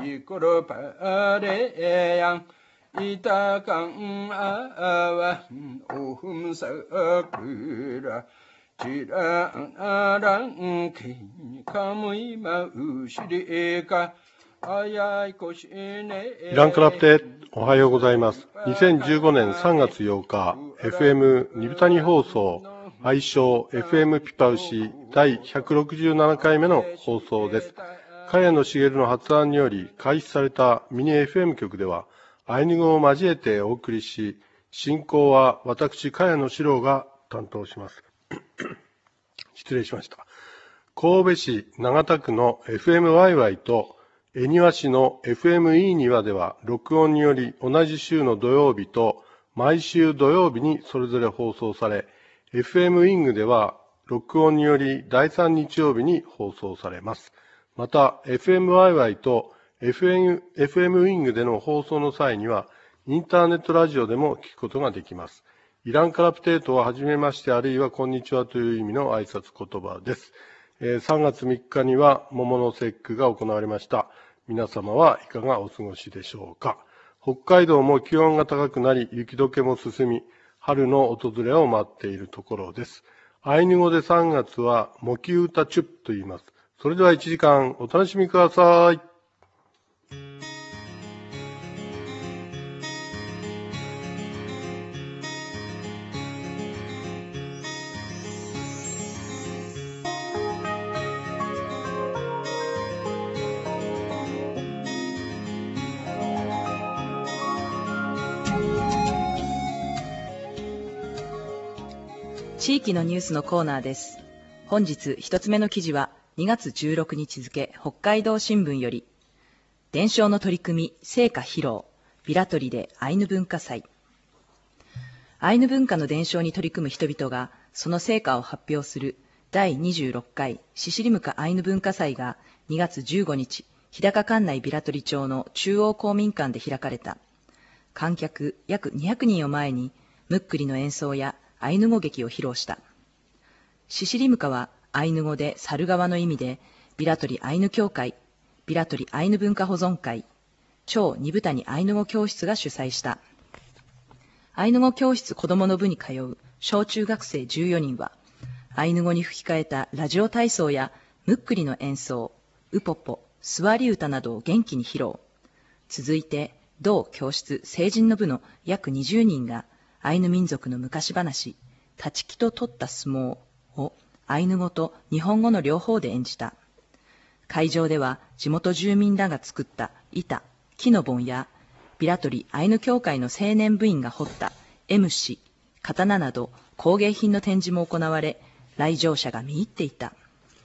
이끌어 바래양 이따강 아와 오흠석으라 지랑아랑 기카무이 마우시리가 イランクラプテ、おはようございます。2015年3月8日、FM ニブタニ放送、愛称 FM ピパウシ第167回目の放送です。茅野茂の発案により開始されたミニ FM 局では、アイヌ語を交えてお送りし、進行は私、茅野史郎が担当します。失礼しました。神戸市長田区の FMYY と恵庭市の FME 庭では録音により同じ週の土曜日と毎週土曜日にそれぞれ放送され、FM ウィングでは録音により第3日曜日に放送されます。また FMYY と FM ウィングでの放送の際にはインターネットラジオでも聞くことができます。イランカラプテートははじめましてあるいはこんにちはという意味の挨拶言葉です。3月3日には桃の節句が行われました。皆様はいかがお過ごしでしょうか。北海道も気温が高くなり、雪解けも進み、春の訪れを待っているところです。アイヌ語で3月は、モキウタチュッと言います。それでは1時間お楽しみください。 地域のニュースのコーナーです。本日一つ目の記事は2月16日付北海道新聞より、伝承の取り組み成果披露、ビラトリでアイヌ文化祭。アイヌ文化の伝承に取り組む人々がその成果を発表する第26回シシリムカアイヌ文化祭が2月15日、日高管内ビラトリ町の中央公民館で開かれた。観客約200人を前にムックリの演奏やアイヌ語劇を披露した。シシリムカはアイヌ語で猿側の意味で、ビラトリアイヌ協会、ビラトリアイヌ文化保存会、超二部谷アイヌ語教室が主催した。アイヌ語教室子供の部に通う小中学生14人は、アイヌ語に吹き替えたラジオ体操やムックリの演奏、ウポポ、スワリ歌などを元気に披露。続いて、同教室成人の部の約20人が、アイヌ民族の昔話、立ち木と取った相撲をアイヌ語と日本語の両方で演じた。会場では地元住民らが作った板、木の盆やビラトリアイヌ協会の青年部員が彫ったM氏、刀など工芸品の展示も行われ、来場者が見入っていた。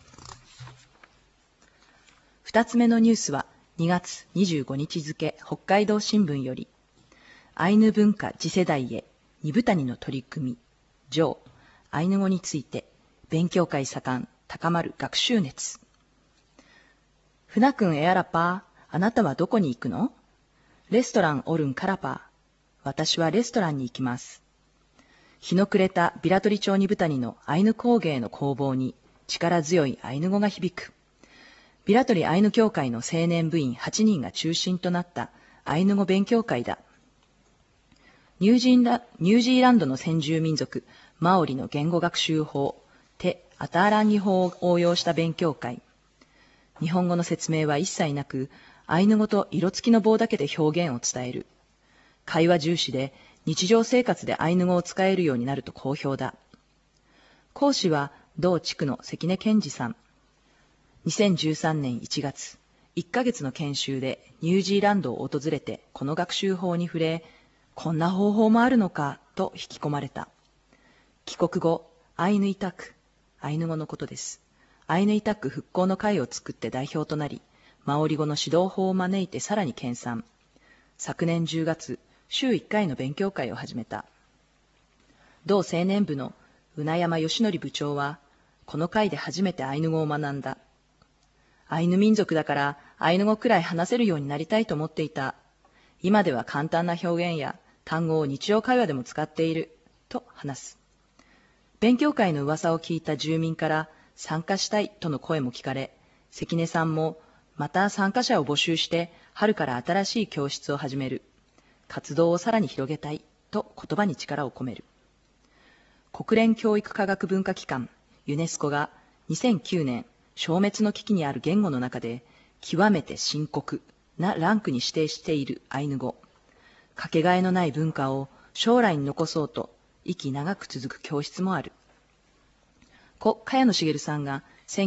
二つ目のニュースは2月25日付北海道新聞より、アイヌ文化次世代へ二部谷の取り組み、上、アイヌ語について、勉強会盛ん、高まる学習熱。船くんエアラパー、あなたはどこに行くの？レストランおるんからパー。私はレストランに行きます。日の暮れたビラトリ町二部谷のアイヌ工芸の工房に力強いアイヌ語が響く。ビラトリアイヌ協会の青年部員8人が中心となったアイヌ語勉強会だ。ニュージーランドの先住民族、マオリの言語学習法、テ・アターランニ法を応用した勉強会。日本語の説明は一切なく、アイヌ語と色付きの棒だけで表現を伝える。会話重視で、日常生活でアイヌ語を使えるようになると好評だ。講師は、同地区の関根健二さん。2013年1月、1ヶ月の研修でニュージーランドを訪れて、この学習法に触れ、こんな方法もあるのかと引き込まれた。帰国後、アイヌイタク、アイヌ語のことです。アイヌイタク復興の会を作って代表となり、マオリ語の指導法を招いてさらに研鑽。昨年10月、週1回の勉強会を始めた。同青年部の宇名山義則部長は、この会で初めてアイヌ語を学んだ。アイヌ民族だからアイヌ語くらい話せるようになりたいと思っていた。今では簡単な表現や単語を日常会話でも使っている、と話す。勉強会の噂を聞いた住民から参加したいとの声も聞かれ、関根さんもまた参加者を募集して春から新しい教室を始める。活動をさらに広げたいと言葉に力を込める。国連教育科学文化機関ユネスコが2009年消滅の危機にある言語の中で極めて深刻なランクに指定しているアイヌ語。かけがえのない文化を将来に残そうと息長く続く教室もある。故茅野茂さんが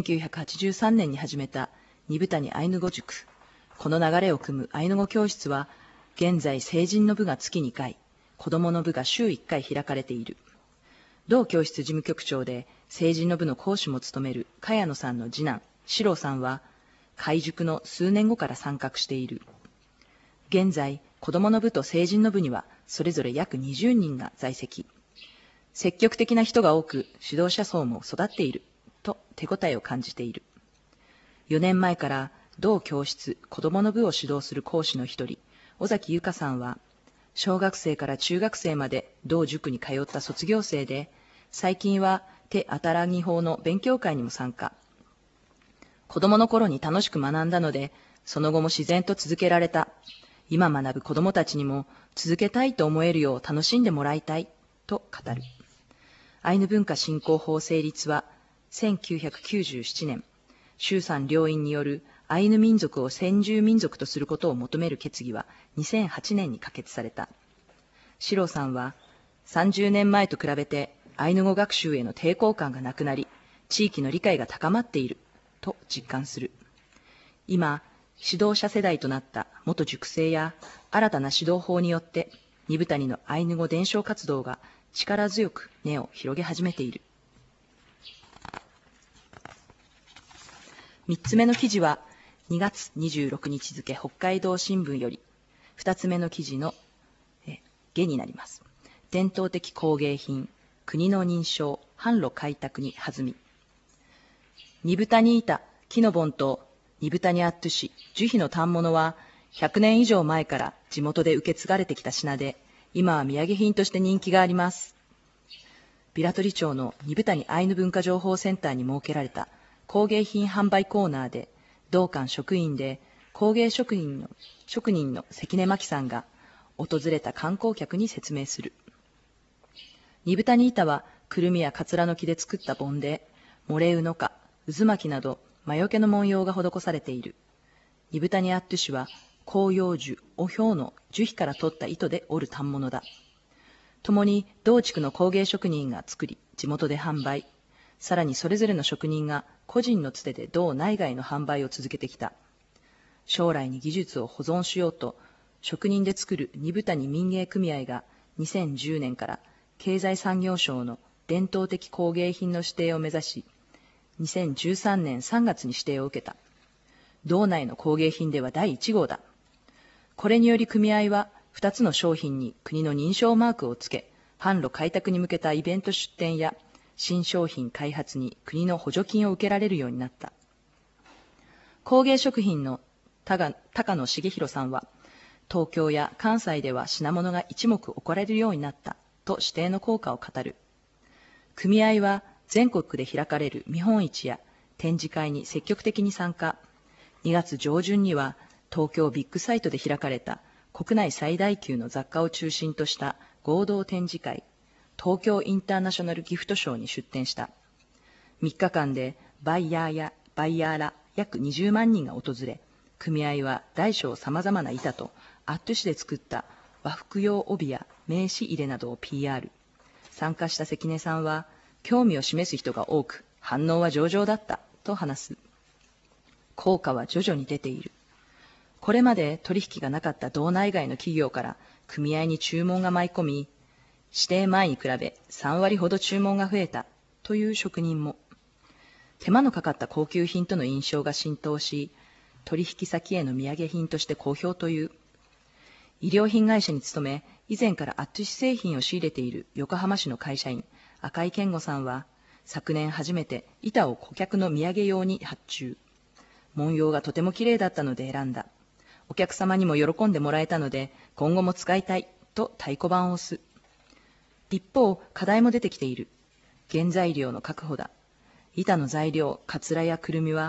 1983年に始めた二部谷アイヌ語塾。この流れを組むアイヌ語教室は、現在成人の部が月2回、子供の部が週1回開かれている。同教室事務局長で成人の部の講師も務める茅野さんの次男、四郎さんは、開塾の数年後から参画している。現在、子供の部と成人の部には、それぞれ約20人が在籍。積極的な人が多く、指導者層も育っている、と手応えを感じている。4年前から同教室子どもの部を指導する講師の一人、尾崎由香さんは、小学生から中学生まで同塾に通った卒業生で、最近は手あたらぎ法の勉強会にも参加。子どもの頃に楽しく学んだので、その後も自然と続けられた。今学ぶ子どもたちにも続けたいと思えるよう楽しんでもらいたい、と語る。アイヌ文化振興法成立は、1997年、衆参両院によるアイヌ民族を先住民族とすることを求める決議は2008年に可決された。四郎さんは、30年前と比べてアイヌ語学習への抵抗感がなくなり、地域の理解が高まっていると実感する。今、指導者世代となった元塾生や新たな指導法によって、二部谷のアイヌ語伝承活動が力強く根を広げ始めている。3つ目の記事は2月26日付北海道新聞より、2つ目の記事の下になります。伝統的工芸品、国の認証、販路開拓に弾み。二部谷板、木の盆と二部谷アットゥ市、樹皮の反物は100年以上前から地元で受け継がれてきた品で、今は土産品として人気があります。平取町の二部谷アイヌ文化情報センターに設けられた工芸品販売コーナーで、同館職員で工芸職人の関根真紀さんが訪れた観光客に説明する。二部谷板はくるみやかつらの木で作った盆で、モレウノカ、渦巻きなど魔除けの文様が施されている。二部谷アットゥ市は広葉樹、おひょうの樹皮から取った糸で織る反物だ。共に同地区の工芸職人が作り、地元で販売。さらにそれぞれの職人が個人のつてで同内外の販売を続けてきた。将来に技術を保存しようと、職人で作る二部谷民芸組合が2010年から経済産業省の伝統的工芸品の指定を目指し、2013年3月に指定を受けた。道内の工芸品では第1号だ。これにより組合は2つの商品に国の認証マークをつけ、販路開拓に向けたイベント出展や新商品開発に国の補助金を受けられるようになった。工芸食品の高野茂弘さんは、東京や関西では品物が一目置かれるようになったと指定の効果を語る。組合は全国で開かれる見本市や展示会に積極的に参加。2月上旬には東京ビッグサイトで開かれた国内最大級の雑貨を中心とした合同展示会、東京インターナショナルギフトショーに出展した。3日間でバイヤーら約20万人が訪れ、組合は大小様々な板とアットゥ市で作った和服用帯や名刺入れなどを PR。参加した関根さんは、興味を示す人が多く、反応は上々だったと話す。効果は徐々に出ている。これまで取引がなかった道内外の企業から組合に注文が舞い込み、指定前に比べ3割ほど注文が増えたという職人も。手間のかかった高級品との印象が浸透し、取引先への土産品として好評という。衣料品会社に勤め、以前からアットゥ市製品を仕入れている横浜市の会社員、赤井健吾さんは、昨年初めて板を顧客の土産用に発注。文様がとても綺麗だったので選んだ。お客様にも喜んでもらえたので、今後も使いたいと太鼓判を押す。一方、課題も出てきている。原材料の確保だ。板の材料、かつらやくるみは、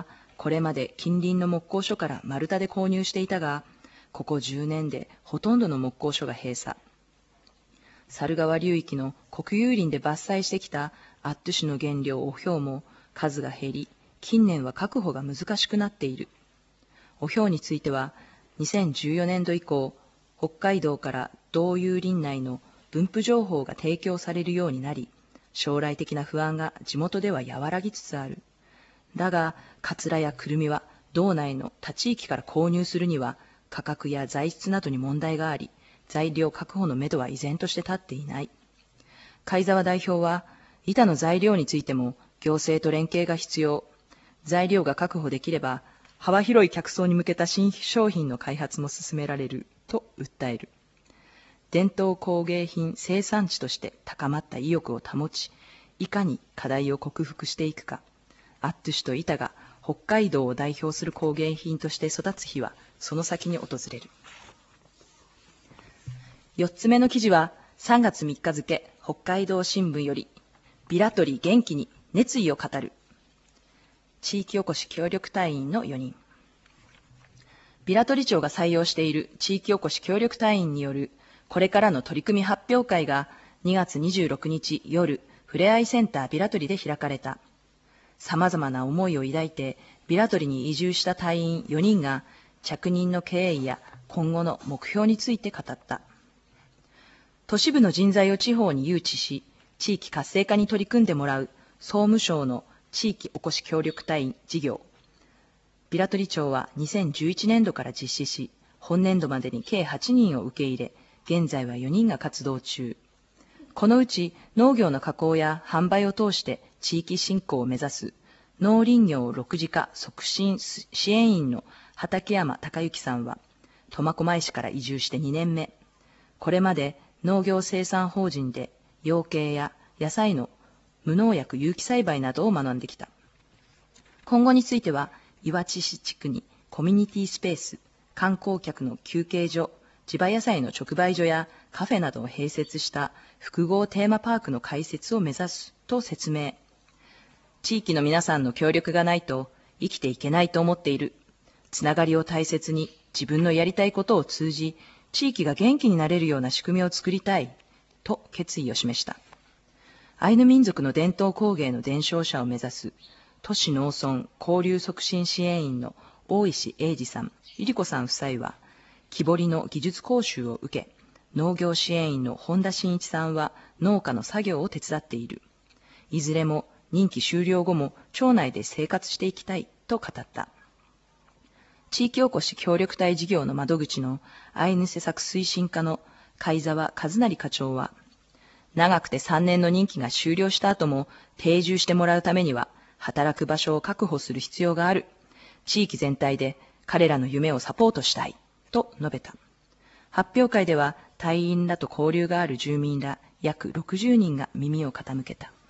これまで近隣の木工所から丸太で購入していたが、ここ10年でほとんどの木工所が閉鎖。猿川流域の国有林で伐採してきたアットゥ種の原料オヒョウも数が減り、近年は確保が難しくなっている。オヒョウについては、2014年度以降、北海道から道有林内の分布情報が提供されるようになり、将来的な不安が地元では和らぎつつある。だが、カツラやクルミは道内の他地域から購入するには価格や材質などに問題があり、材料確保のめどは依然として立っていない。貝沢代表は、板の材料についても行政と連携が必要。材料が確保できれば、幅広い客層に向けた新商品の開発も進められると訴える。伝統工芸品生産地として高まった意欲を保ち、いかに課題を克服していくか。アットゥ種と板が北海道を代表する工芸品として育つ日はその先に訪れる。4つ目の記事は3月3日付北海道新聞より、ビラ取り元気に熱意を語る。地域おこし協力隊員の4人。ビラ取町が採用している地域おこし協力隊員によるこれからの取り組み発表会が2月26日夜、ふれあいセンタービラ取りで開かれた。様々な思いを抱いてビラ取りに移住した隊員4人が着任の経緯や今後の目標について語った。都市部の人材を地方に誘致し、地域活性化に取り組んでもらう総務省の地域おこし協力隊員事業。ビラ取町は2011年度から実施し、本年度までに計8人を受け入れ、現在は4人が活動中。このうち農業の加工や販売を通して地域振興を目指す農林業6次化促進支援員の畠山隆之さんは、苫小牧市から移住して2年目。これまで農業生産法人で養鶏や野菜の無農薬有機栽培などを学んできた。今後については、岩地市地区にコミュニティスペース、観光客の休憩所、地場野菜の直売所やカフェなどを併設した複合テーマパークの開設を目指すと説明。地域の皆さんの協力がないと生きていけないと思っている。つながりを大切に自分のやりたいことを通じ、地域が元気になれるような仕組みを作りたいと決意を示した。アイヌ民族の伝統工芸の伝承者を目指す都市農村交流促進支援員の大石英二さん、ゆり子さん夫妻は、木彫りの技術講習を受け、農業支援員の本田真一さんは農家の作業を手伝っている。いずれも任期終了後も町内で生活していきたいと語った。地域おこし協力隊事業の窓口のアイヌ施策推進課の貝沢和成課長は、長くて3年の任期が終了した後も定住してもらうためには働く場所を確保する必要がある。地域全体で彼らの夢をサポートしたいと述べた。発表会では隊員らと交流がある住民ら約60人が耳を傾けた。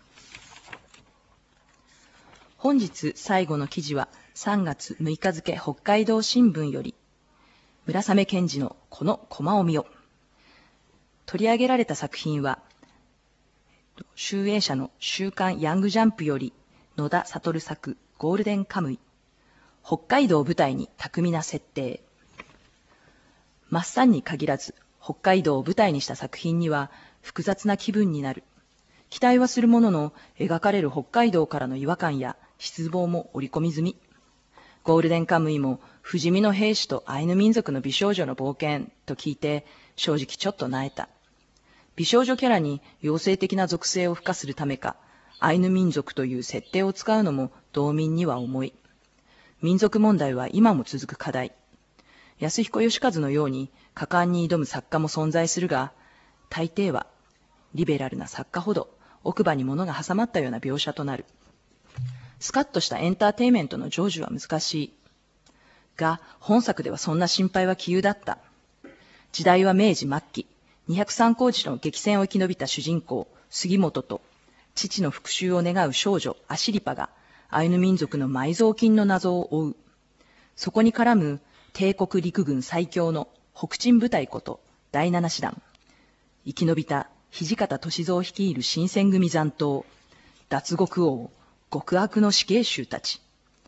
本日最後の記事は3月6日付北海道新聞より、村雨健二のこのコマを見よ。取り上げられた作品は、集英社の週刊ヤングジャンプより野田悟作ゴールデンカムイ、北海道を舞台に巧みな設定。マッサンに限らず北海道を舞台にした作品には複雑な気分になる。期待はするものの描かれる北海道からの違和感や失望も織り込み済み。ゴールデンカムイも不死身の兵士とアイヌ民族の美少女の冒険と聞いて正直ちょっと萎えた。美少女キャラに妖精的な属性を付加するためか、アイヌ民族という設定を使うのも道民には重い。民族問題は今も続く課題。安彦義和のように果敢に挑む作家も存在するが、大抵はリベラルな作家ほど奥歯に物が挟まったような描写となる。スカッとしたエンターテインメントの成就は難しい。が、本作ではそんな心配は杞憂だった。時代は明治末期、203高地の激戦を生き延びた主人公、杉本と、父の復讐を願う少女、アシリパが、アイヌ民族の埋蔵金の謎を追う。そこに絡む、帝国陸軍最強の北鎮部隊こと第七師団。生き延びた土方歳三率いる新選組残党、脱獄王、極悪の死刑囚たち。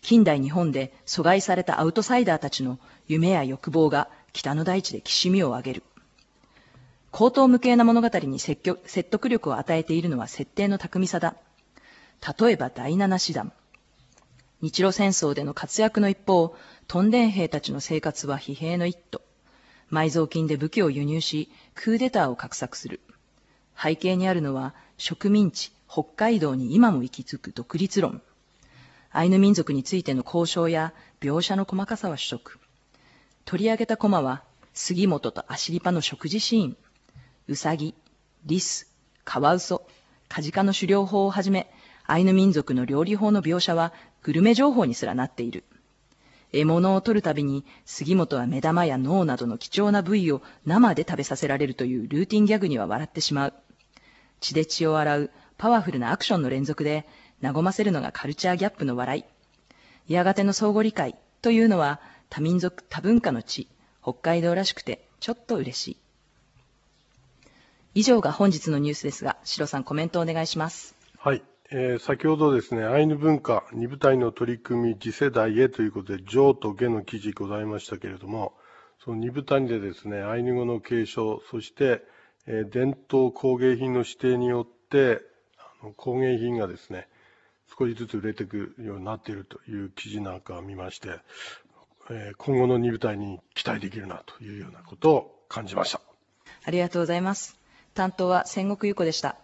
近代日本で阻害されたアウトサイダーたちの夢や欲望が北の大地できしみを上げる。高等無形な物語に説得力を与えているのは設定の巧みさだ。例えば第七師団。日露戦争での活躍の一方、屯田兵たちの生活は疲弊の一途。埋蔵金で武器を輸入し、クーデターを画策する。背景にあるのは、植民地、北海道に今も息づく独立論。アイヌ民族についての交渉や描写の細かさは主色。取り上げたコマは、杉本とアシリパの食事シーン。ウサギ、リス、カワウソ、カジカの狩猟法をはじめ、アイヌ民族の料理法の描写はグルメ情報にすらなっている。獲物を取るたびに杉本は目玉や脳などの貴重な部位を生で食べさせられるというルーティンギャグには笑ってしまう。血で血を洗うパワフルなアクションの連続で和ませるのがカルチャーギャップの笑い。やがての相互理解というのは多民族多文化の地、北海道らしくてちょっと嬉しい。以上が本日のニュースですが、シロさんコメントをお願いします。 はい。先ほどですね、アイヌ文化2部隊の取り組み次世代へということで、上と下の記事ございましたけれども、その2部隊でですね、アイヌ語の継承、そして、伝統工芸品の指定によって、工芸品がですね、少しずつ売れていくようになっているという記事なんかを見まして、今後の2部隊に期待できるなというようなことを感じました。 ありがとうございます。担当は千石優子でした。